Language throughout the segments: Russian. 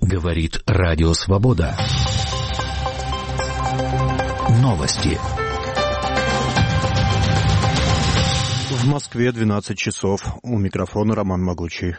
Говорит Радио Свобода. Новости. В Москве 12 часов. У микрофона Роман Могучий.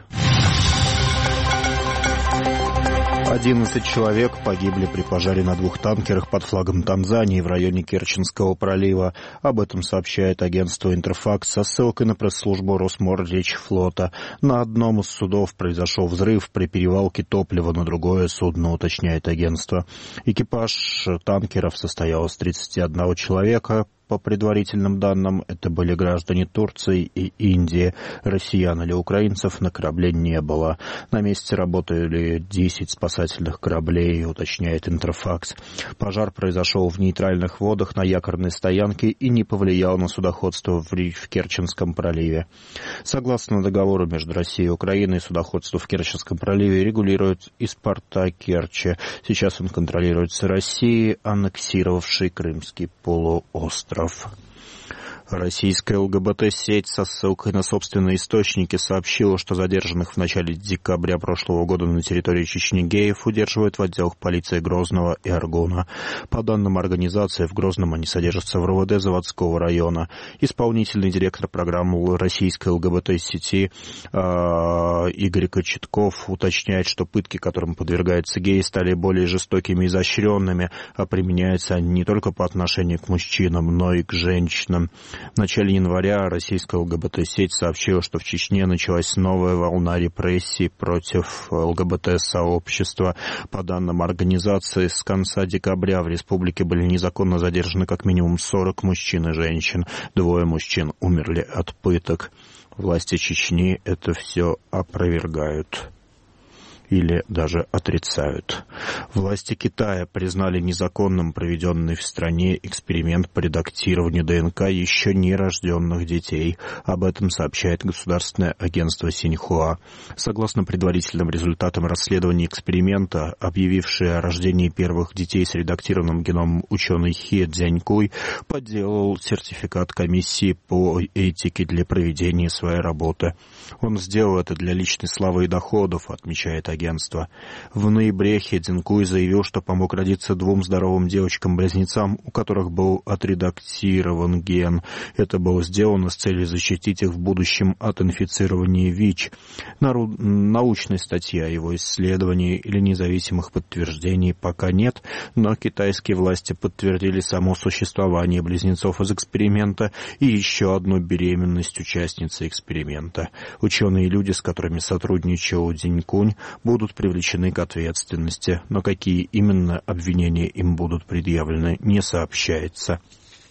11 человек погибли при пожаре на 2 танкерах под флагом Танзании в районе Керченского пролива. Об этом сообщает агентство «Интерфакс» со ссылкой на пресс-службу Росморречфлота. На одном из судов произошел взрыв при перевалке топлива на другое судно, уточняет агентство. Экипаж танкеров состоял из 31 человека. По предварительным данным, это были граждане Турции и Индии. Россиян или украинцев на корабле не было. На месте работали 10 спасательных кораблей, уточняет Интерфакс. Пожар произошел в нейтральных водах на якорной стоянке и не повлиял на судоходство в Керченском проливе. Согласно договору между Россией и Украиной, судоходство в Керченском проливе регулирует из порта Керчи. Сейчас он контролируется Россией, аннексировавшей Крымский полуостров. Российская ЛГБТ-сеть со ссылкой на собственные источники сообщила, что задержанных в начале декабря прошлого года на территории Чечни геев удерживают в отделах полиции Грозного и Аргуна. По данным организации, в Грозном они содержатся в РУВД Заводского района. Исполнительный директор программы российской ЛГБТ-сети Игорь Кочетков уточняет, что пытки, которым подвергаются геи, стали более жестокими и изощренными, а применяются они не только по отношению к мужчинам, но и к женщинам. В начале января российская ЛГБТ-сеть сообщила, что в Чечне началась новая волна репрессий против ЛГБТ-сообщества. По данным организации, с конца декабря в республике были незаконно задержаны как минимум 40 мужчин и женщин. 2 мужчин умерли от пыток. Власти Чечни это все опровергают или даже отрицают. Власти Китая признали незаконным проведенный в стране эксперимент по редактированию ДНК еще нерожденных детей. Об этом сообщает государственное агентство Синьхуа. Согласно предварительным результатам расследования эксперимента, объявивший о рождении первых детей с редактированным геномом ученый Хе Цзянькуй подделал сертификат комиссии по этике для проведения своей работы. Он сделал это для личной славы и доходов, отмечает агентство. В ноябре Хе Цзянькуй заявил, что помог родиться 2 здоровым девочкам-близнецам, у которых был отредактирован ген. Это было сделано с целью защитить их в будущем от инфицирования ВИЧ. Научной статьи о его исследовании или независимых подтверждений пока нет, но китайские власти подтвердили само существование близнецов из эксперимента и еще одну беременность участницы эксперимента. Ученые и люди, с которыми сотрудничал Цзянькуй, будут привлечены к ответственности, но какие именно обвинения им будут предъявлены, не сообщается.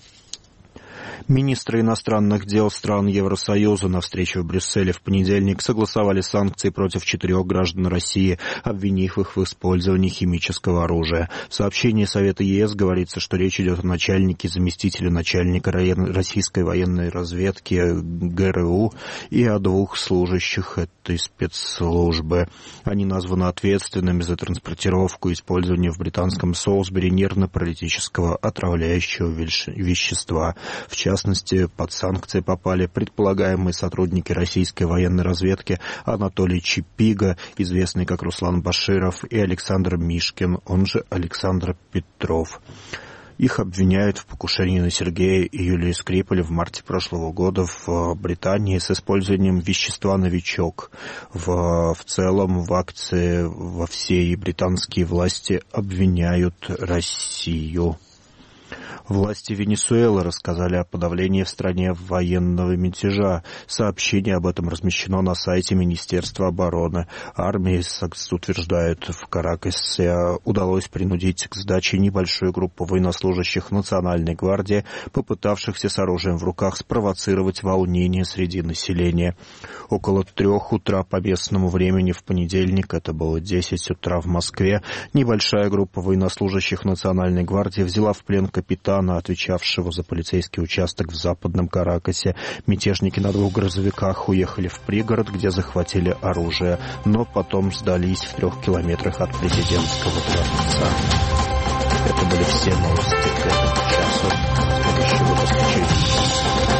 Министры иностранных дел стран Евросоюза на встрече в Брюсселе в понедельник согласовали санкции против 4 граждан России, обвинив их в использовании химического оружия. В сообщении Совета ЕС говорится, что речь идет о начальнике, заместителе начальника российской военной разведки ГРУ и о 2 служащих этой спецслужбы. Они названы ответственными за транспортировку и использование в британском Солсбери нервно-паралитического отравляющего вещества. В частности, под санкции попали предполагаемые сотрудники российской военной разведки Анатолий Чипига, известный как Руслан Баширов, и Александр Мишкин, он же Александр Петров. Их обвиняют в покушении на Сергея и Юлию Скрипаль в марте прошлого года в Британии с использованием вещества «Новичок». В целом в акции во всей британские власти обвиняют Россию. Власти Венесуэлы рассказали о подавлении в стране военного мятежа. Сообщение об этом размещено на сайте Министерства обороны. Армии, утверждают в Каракасе, удалось принудить к сдаче небольшую группу военнослужащих Национальной гвардии, попытавшихся с оружием в руках спровоцировать волнение среди населения. Около 3 утра по местному времени в понедельник, это было 10 утра в Москве, небольшая группа военнослужащих Национальной гвардии взяла в плен капитана, отвечавшего за полицейский участок в Западном Каракасе. Мятежники на 2 грузовиках уехали в пригород, где захватили оружие, но потом сдались в 3 километрах от президентского дворца. Это были все новости к этому часу. Следующий выпуск через час.